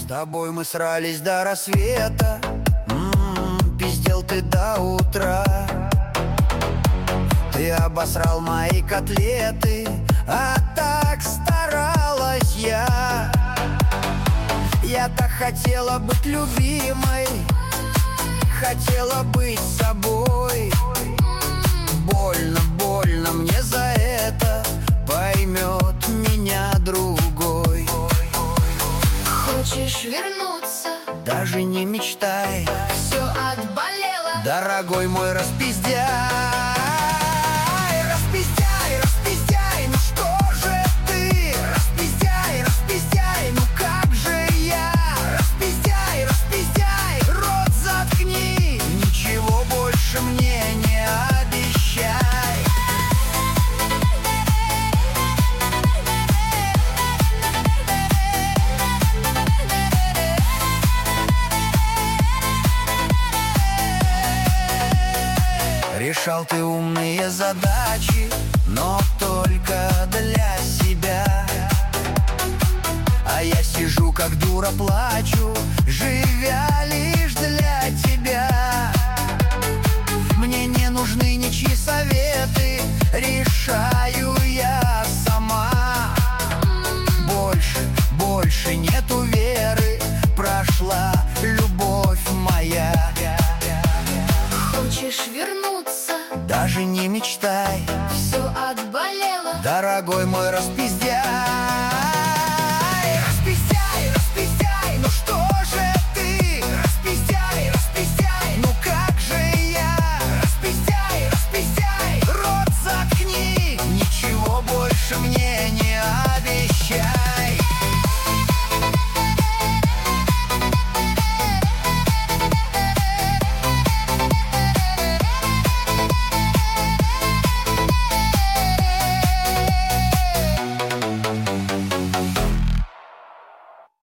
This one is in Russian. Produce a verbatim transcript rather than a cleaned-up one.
тобой мы срались до рассвета. М-м, пиздел ты до утра. Ты обосрал мои котлеты, а так старалась я. Я так хотела быть любимой, хотела быть собой. Больно, больно мне за это, поймет меня другой. Хочешь вернуться? Даже не мечтай, Все отболело. дорогой мой, распиздяй. Распиздяй, распиздяй, ну что же ты? Распиздяй, распиздяй, ну как же я? Распиздяй, распиздяй, рот заткни, ничего больше мне не обещай. Решал ты умные задачи, но только для себя. А я сижу как дура, плачу, живя лишь